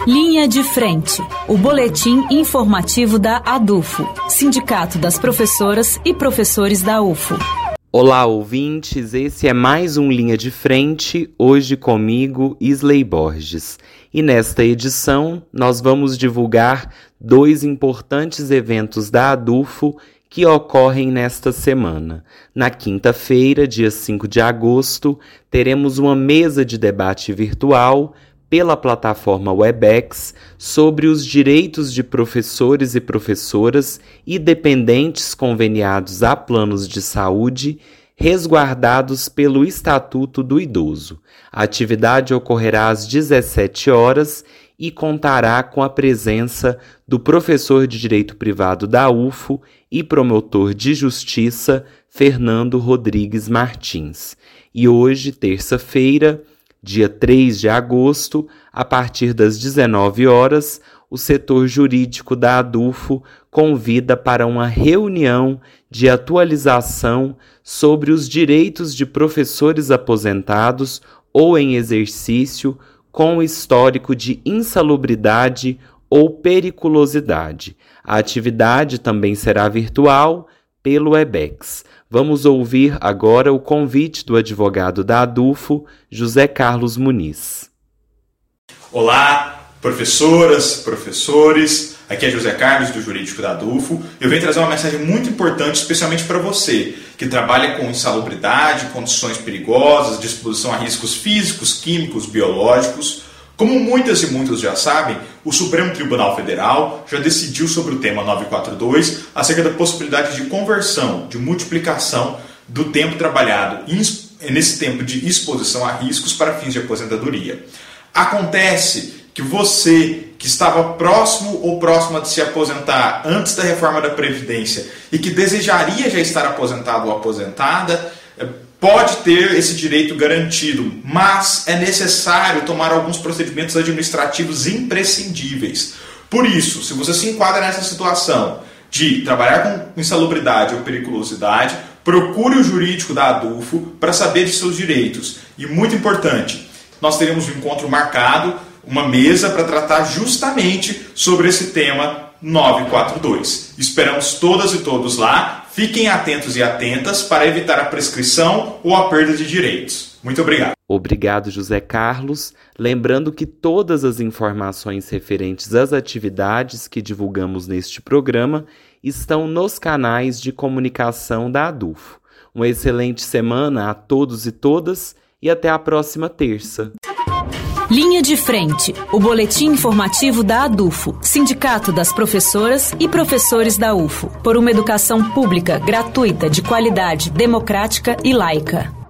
Linha de Frente, o boletim informativo da ADUFO, Sindicato das Professoras e Professores da UFO. Olá, ouvintes, esse é mais um Linha de Frente, hoje comigo, Isley Borges. E nesta edição, nós vamos divulgar 2 importantes eventos da ADUFO que ocorrem nesta semana. Na quinta-feira, dia 5 de agosto, teremos uma mesa de debate virtual pela plataforma Webex sobre os direitos de professores e professoras e dependentes conveniados a planos de saúde resguardados pelo Estatuto do Idoso. A atividade ocorrerá às 17 horas e contará com a presença do professor de Direito Privado da UFO e promotor de Justiça, Fernando Rodrigues Martins. E hoje, terça-feira, dia 3 de agosto, a partir das 19 horas, o setor jurídico da ADUFO convida para uma reunião de atualização sobre os direitos de professores aposentados ou em exercício com histórico de insalubridade ou periculosidade. A atividade também será virtual pelo Webex. Vamos ouvir agora o convite do advogado da ADUFO, José Carlos Muniz. Olá, professoras, professores, aqui é José Carlos do Jurídico da ADUFO. Eu venho trazer uma mensagem muito importante, especialmente para você, que trabalha com insalubridade, condições perigosas, de exposição a riscos físicos, químicos, biológicos. Como muitas e muitos já sabem, o Supremo Tribunal Federal já decidiu sobre o tema 942 acerca da possibilidade de conversão, de multiplicação do tempo trabalhado nesse tempo de exposição a riscos para fins de aposentadoria. Acontece que você que estava próximo ou próxima de se aposentar antes da reforma da Previdência e que desejaria já estar aposentado ou aposentada, pode ter esse direito garantido, mas é necessário tomar alguns procedimentos administrativos imprescindíveis. Por isso, se você se enquadra nessa situação de trabalhar com insalubridade ou periculosidade, procure o jurídico da ADUFO para saber de seus direitos. E muito importante, nós teremos um encontro marcado, uma mesa para tratar justamente sobre esse tema 942. Esperamos todas e todos lá. Fiquem atentos e atentas para evitar a prescrição ou a perda de direitos. Muito obrigado. Obrigado, José Carlos. Lembrando que todas as informações referentes às atividades que divulgamos neste programa estão nos canais de comunicação da ADUFO. Uma excelente semana a todos e todas e até a próxima terça. Linha de Frente, o boletim informativo da ADUFO, Sindicato das Professoras e Professores da UFO, por uma educação pública, gratuita, de qualidade, democrática e laica.